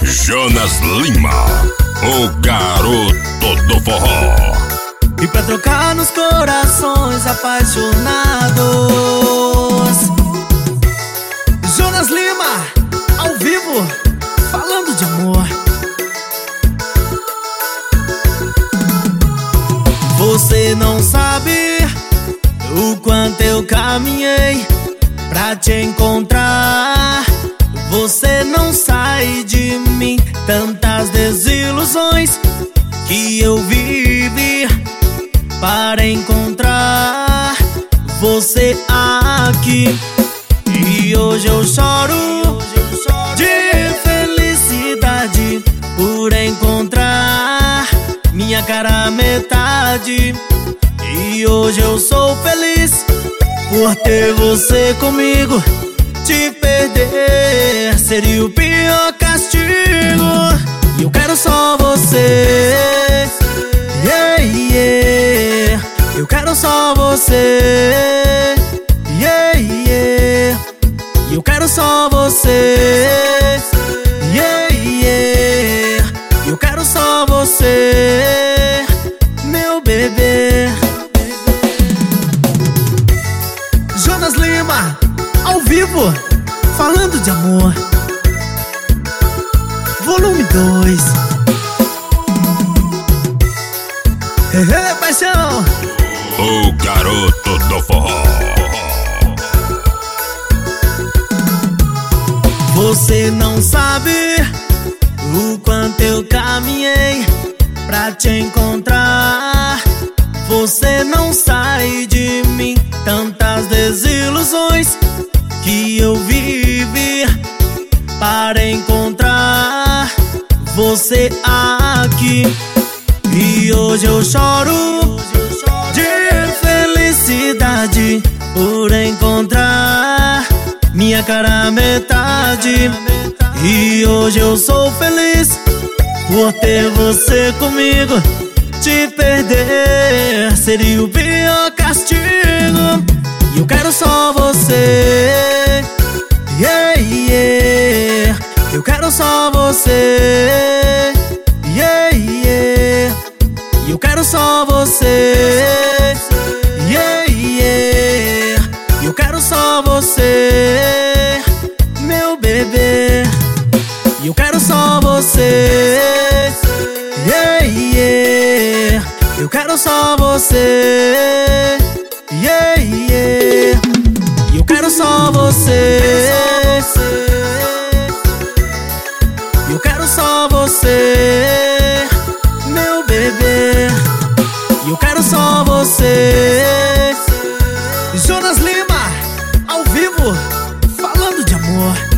Jonas Lima, o garoto do forró. E pra trocar nos corações apaixonados, Jonas Lima, ao vivo, falando de amor. Você não sabe o quanto eu caminhei pra te encontrar. Você não sai de mim, tantas desilusões que eu vivi para encontrar você aqui. E hoje eu choro de felicidade por encontrar minha cara metade. E hoje eu sou feliz por ter você comigo. Te perder seria o pior castigo. E eu quero só você, yeah, yeah. Eu quero só você, yeah, yeah. E eu quero só você, yeah, yeah. Eu quero só você, meu bebê. Jonas Lima, ao vivo, falando de amor. Volume 2. Paixão. O garoto do forró. Você não sabe o quanto eu caminhei pra te encontrar. Você não sai de mim, tantas desilusões que eu vivi para encontrar você aqui. E hoje eu choro de felicidade por encontrar minha cara metade. E hoje eu sou feliz por ter você comigo. Te perder seria o pior castigo. E eu quero só você, yeah, yeah. Eu quero só você, yeah, yeah. E eu quero só você, yeah, yeah. E eu quero só você, meu bebê. E eu quero só você, yeah, yeah. Eu quero só você, yeah, yeah. E eu quero só você, eu quero só você, meu bebê. E eu quero só você. Jonas Lima, ao vivo, falando de amor.